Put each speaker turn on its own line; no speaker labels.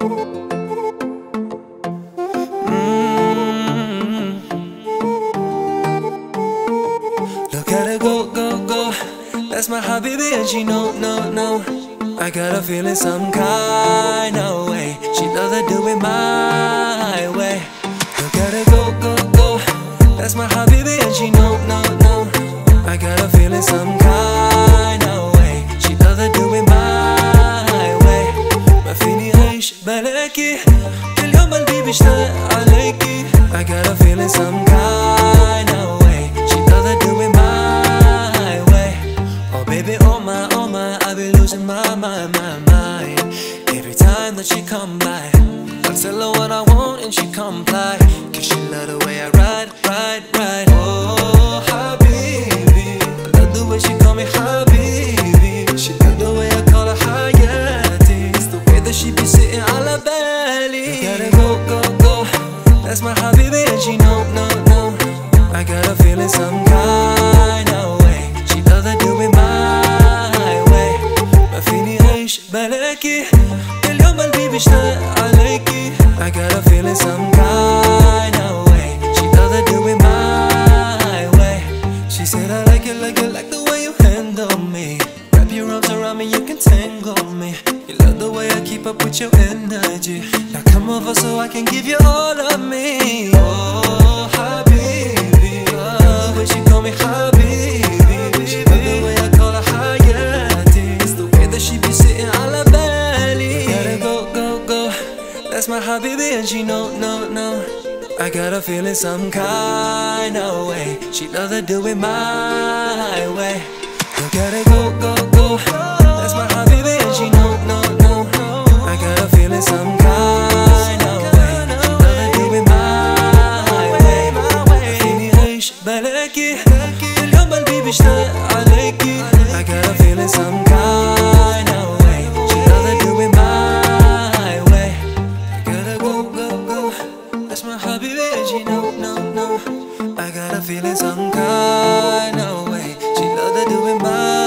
Look at her go, go, go. That's my habibi and she know, no, no. I got a feeling some kind of way. She love to do it my way. Look at her go, go, go. That's my habibi and she know, no, no. I got a feeling some kind of way. She love to do it my way. ما فيني عيش بلاكي كل يوم قلبي بيشتاق عليكي. I got a feeling some kind of way. She love to do it my way. Oh baby, oh my, I be losing my mind. Every time that she come by, I tell her what I want and she comply. Cause she love the way I ride. Oh habibi, I love the way she call me habibi. She love the way I call her hayati. It's the way that she be sitting ala bali. Gotta go, go, go. That's my habibi and she know, no, no. I got a feeling some kind of way. She love to do it my way. ما فيني عيش بلاكي كل يوم قلبي بيشتاق عليكي. I got a feeling some kind of way. She love to do it my way. She said I like it like the way you handle me. Wrap your arms around me, you can tangle me. You love the way I keep up with your energy. Now come over so I can give you all of me. Oh habibi, love the way she call me habibi. She love the way I call her hayati. It's the way that she be sitting ala bali. Gotta go, go, go. That's my habibi and she know, no, no. I got a feeling some kind of way. She love to do it my way. Look at her go, go, go. That's my habibi and she know, no, no. I got a feeling some kind of way. She love to do it my way. ما فيني عيش بلاكي كل يوم قلبي بيشتاق عليكي. I got a feeling some kind of way. She love to do it my way. Gotta go, go, go. That's my habibi and she know, no, no. I got a feeling some kind of way. She love to do it my way.